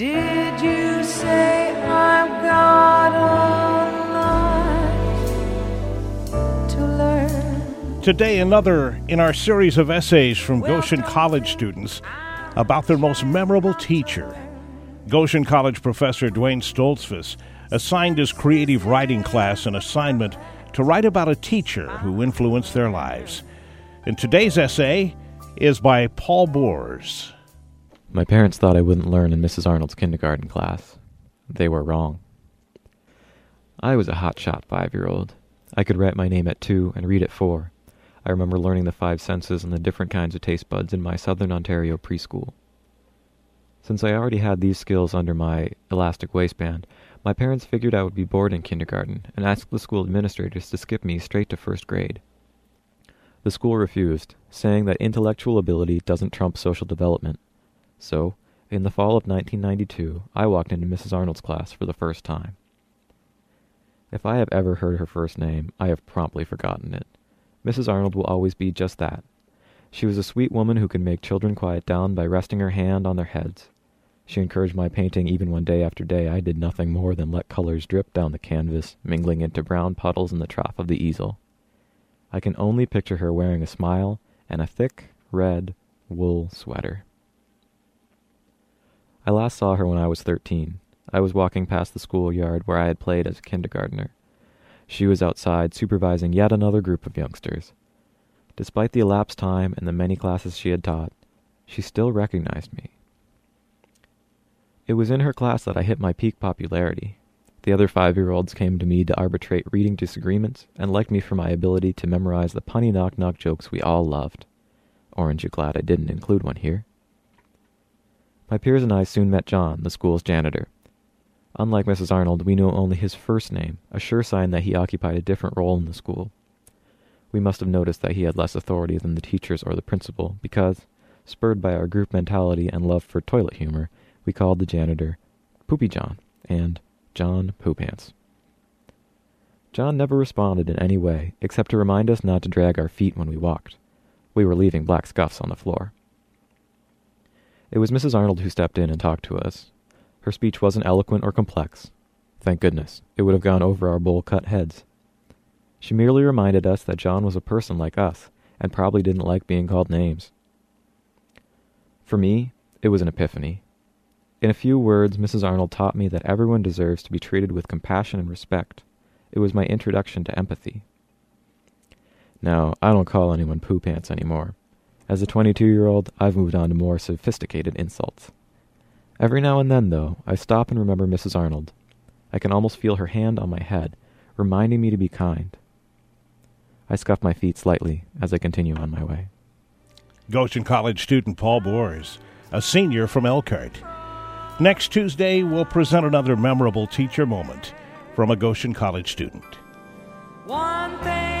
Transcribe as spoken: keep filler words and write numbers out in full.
Did you say I've got a lot to learn? Today, another in our series of essays from Goshen College students about their most memorable teacher. Goshen College professor Dwayne Stoltzfus assigned his creative writing class an assignment to write about a teacher who influenced their lives. And today's essay is by Paul Boers. My parents thought I wouldn't learn in Missus Arnold's kindergarten class. They were wrong. I was a hotshot five-year-old. I could write my name at two and read at four. I remember learning the five senses and the different kinds of taste buds in my Southern Ontario preschool. Since I already had these skills under my elastic waistband, my parents figured I would be bored in kindergarten and asked the school administrators to skip me straight to first grade. The school refused, saying that intellectual ability doesn't trump social development. So, in the fall of nineteen ninety-two, I walked into Missus Arnold's class for the first time. If I have ever heard her first name, I have promptly forgotten it. Missus Arnold will always be just that. She was a sweet woman who could make children quiet down by resting her hand on their heads. She encouraged my painting even when day after day I did nothing more than let colors drip down the canvas, mingling into brown puddles in the trough of the easel. I can only picture her wearing a smile and a thick, red, wool sweater. I last saw her when I was thirteen. I was walking past the schoolyard where I had played as a kindergartner. She was outside supervising yet another group of youngsters. Despite the elapsed time and the many classes she had taught, she still recognized me. It was in her class that I hit my peak popularity. The other five-year-olds came to me to arbitrate reading disagreements and liked me for my ability to memorize the punny knock-knock jokes we all loved. Orange, you glad I didn't include one here? My peers and I soon met John, the school's janitor. Unlike Missus Arnold, we knew only his first name, a sure sign that he occupied a different role in the school. We must have noticed that he had less authority than the teachers or the principal, because, spurred by our group mentality and love for toilet humor, we called the janitor Poopy John and John Poopants. John never responded in any way, except to remind us not to drag our feet when we walked. We were leaving black scuffs on the floor. It was Missus Arnold who stepped in and talked to us. Her speech wasn't eloquent or complex. Thank goodness, it would have gone over our bowl-cut heads. She merely reminded us that John was a person like us, and probably didn't like being called names. For me, it was an epiphany. In a few words, Missus Arnold taught me that everyone deserves to be treated with compassion and respect. It was my introduction to empathy. Now, I don't call anyone poo pants anymore. As a twenty-two-year-old, I've moved on to more sophisticated insults. Every now and then, though, I stop and remember Missus Arnold. I can almost feel her hand on my head, reminding me to be kind. I scuff my feet slightly as I continue on my way. Goshen College student Paul Boers, a senior from Elkhart. Next Tuesday, we'll present another memorable teacher moment from a Goshen College student. One thing